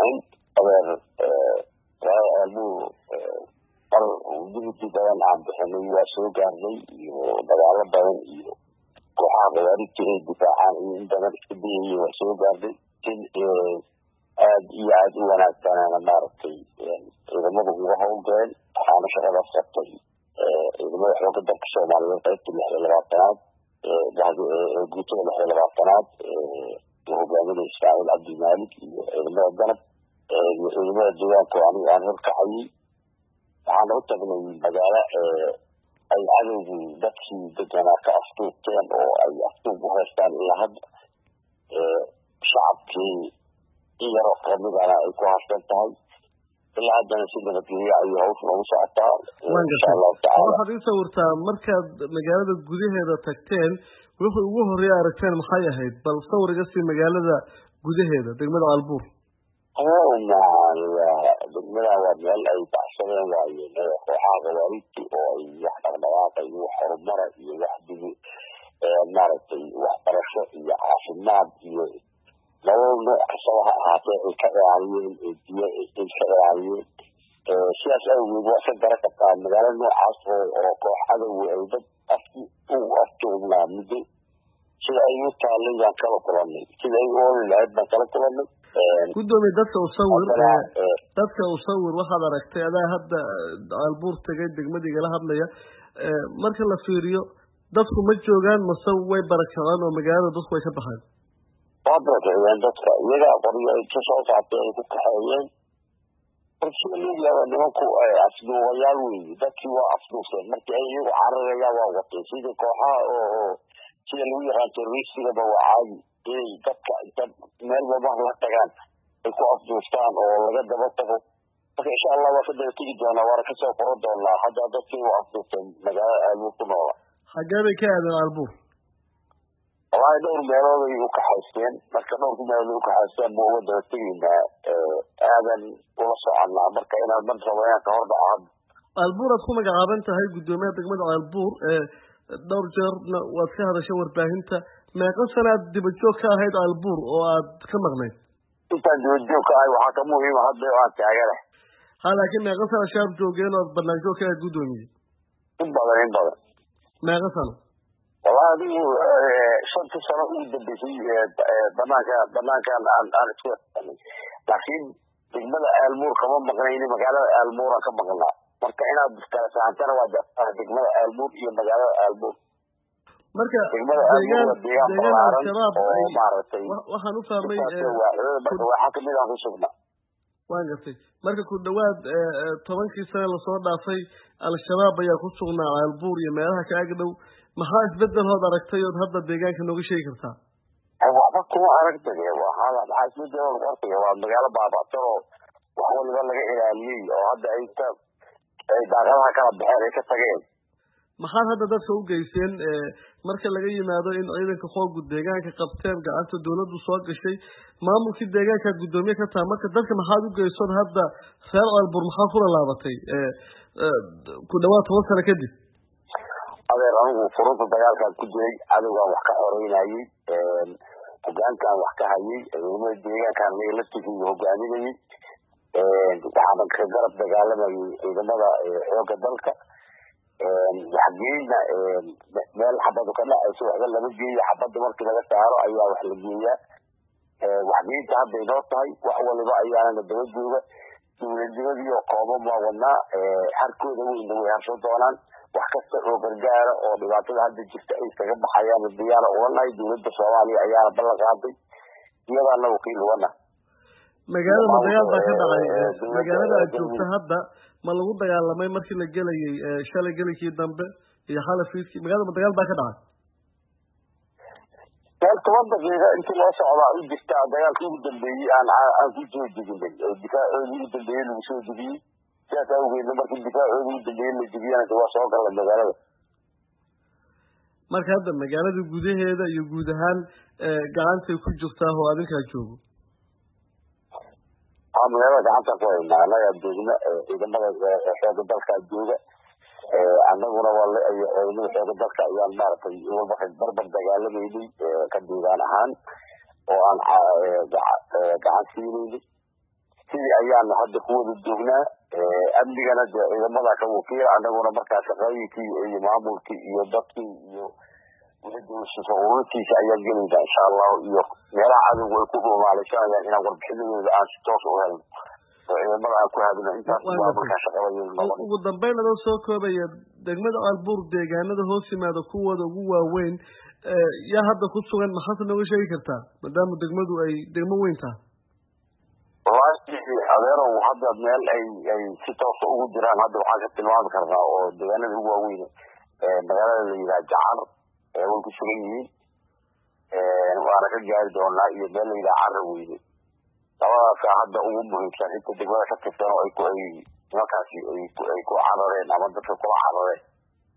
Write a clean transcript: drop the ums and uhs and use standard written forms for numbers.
الرحيم أول أبو وجدت بيان عبد الحميد وسوق عندي وبدأ بيان كوحة غيرت الدفاع عن عندما تبيه وسوق عندي يعد وانا كان انا مارتي إذا ما هو هو قال أنا شغال السبتي إذا ما هو قدر كسومالي وقيت الحلوات بعد قلت له الحلوات وهو بيعمل إسرائيل عبد المالك إذا ما ضرب إذا ما الدوام كواني عن الكحي عن رتب من المجال أي عدد دكسي دجنا كأسطوب كان أو أي أسطوب وهستان إلى حد شعب كي يرفض على الكوهستان تاعي إلا عندنا سيدنا بكيه أي عوف ونص عطار إن شاء الله تعالى. waxaad ii sawirtaa markaad magaalada gudaheeda tagteen wuxuu ugu horeeyay aragteen maxay ahayd bal sawirka si magaalada gudaheeda degmada Albuur degmada waa meel ay baxsadeen waaye kooxaha gawaariti oo ay wax dhaqdhaqaaqa iyo horumar iyo wax dib maaragtay waxbarasho iyo caafimaad iyo لو كسوها هاتي الكراليين الدية الكراليين سياسة وواحد درجة مجال إنه عصر أو حدا وعيد أفتو من مدة شيء أيوة تعلم عن كلا كلامي شيء أيوة العيد ما كلا كلامي قدومي دتك أصور واحد ركتي هذا هذا البور تجد مدي جل هذا ليا مركز لفيريو دتك متجوجان مسوي بركان ومجال دتك ويشبهان وضعت عيان دتك يجا قرية تصوت عطيه كحيان رسولي يا نوكو أصله وياوي دتك وأصله سر مركي وعرّ يا وقت سيد كوها أو سيد لوي هالتريس اللي بوعي دتك مال بابا لتجان يكون أصله ستان أو لقد بطفوا إن شاء الله وفد تيجي جانا وركسة فرد الله حتى دتك وأصله سر مجال المطمئن حجابي كهذا البور والله دور ميلاد يوكحسين marka dowr meel uu ka xaseen buu wada tigina aadan wala soconna marka inaad man sameeyaan ka hor dhacad Albuur aad ku magacaaban tahay gudoomiyaha degmada Albuur dhowr jeer waad ka hadashay warbaahinta meeqa sanaad dib u joog ka ahayd Albuur oo aad ka maqnayd inta dib u joog ka ahay waxa ka muhiim ah hadda aan taagare laakiin meeqa sano shaab joogeen oo barnaamijyo ka gudoomiye in badan meeqa sano والله شنت سنة ودبسي بناك عن سوى لكن تقبل المور كمان مقنعين مقالة المور كم مقنع مركعنا بستانس عن ترى وده تقبل المور هي مقالة المور مركع تقبل المور ديان الشباب وحنوفر مي وحكم لنا في شغلنا وانقصي مركع كل دواد طبعاً سنة لصور في الشباب يأخذ شغلنا على البور يمالها كأجدو maxaa isbedel hada aragtay oo hadda deegaanka nooga sheegi kartaa waxba kuma aragtay waxa la isbedel qortay waa magaalo baabato wax waliba laga ilaaliyay oo hadda ay daaqadaha kala baxeen ay ka tageen maxaa hadda dadka u geyseen marka laga yimaado in ciidanka xoog deegaanka qabteen gacanta dawladdu soo gashay maamulkii deegaanka gudoomiye ka taa marka dadka maxaa u geysan hadda reer Albuur maxaa kula laabatay ku dhawaad 10 sano kadib adeer anigu furunta dagaalkan ku jiray cadowgan wax ka xoreynayay hogaankan wax ka hayay ciidamada deegaankan la tigay hogaaminayay waxaan ka garab dagaalamayay ciidamada xoogga dalka waxgeeyna meel xabadu ka dhacayso waxba lama geeyo xabada markii laga saaro ayaa wax la geeyaa waxgeynta hadda inoo tahay wax waliba ayaana daba jooga dowladnimadii oo kooban baa wadnaa harkooda weyna way harsho doonaan wax kasta oo gargaara oo dhibaatada hadda jirta ay kaga baxayaan diyaar oo wanahay dawladda Soomaaliya ayaa ballan qaaday iyadana wakiil wana magaalada dagaal baa ka dhacay magaalada joogta hadda ma lagu dagaalamay markii la galayay shalay galikii dambe iyo xalafiiskii magaalada dagaal baa ka dhacay toban daqiiqo intii loo socdaa u jirta dagaalkii ugu dambeeyay aan ku soo degin difaaca ugu dambeeyay lagu soo degiyay siyaasa awgeedna markii difaaca ugu dambeeyay la degiyana waa soo galay magaalada marka hadda magaalada gudaheeda iyo guud ahaan gacantay ku jirtaa oo adinka joogo magaalada gacanta ku haynaa anaga joogna ciidamada xoogga dalka jooga annaguna waa ciidamada xoogga dalka ayaan maaragtay walba barbar dagaalameynay ka deegaan ahaan oo aan gacan siinaynay sidii ayaanu hadda ku wada joognaa amnigana dee ciidamada ka wakiil annaguna markaa shaqooyinkii iyo maamulkii iyo dadkii iyo ururtiisa ayaan gelayna insha allahu iyo meelaha cadowga ay ku dhuumaalaysanayaan inaan warbixinadooda aan si toos u helno oo ciidamada aan ku hadino intaas waa markaa shaqada ugu dambeyn adoo soo koobaya degmada Albuur deegaanada hoos yimaada kuwooda ugu waaweyn yaa hadda ku sugan maxaad nooga sheegi kartaa maadaama degmadu ay degmo weyn tahay walahi adeerow hadda meel ay si toos ugu jiraan hadda waxaan ka tilmaami karnaa oo deegaanada ugu waaweyn magaalada la yidhaha Jacar way ku sugan yihiin waana ka gaari doonaa iyo meel la yidhaha Carraweyne labadaas hadda ugu muhiimsan inta degmada ka tirsan oo ay ku nimankaasi ay ku carareen ama dadka kula carareen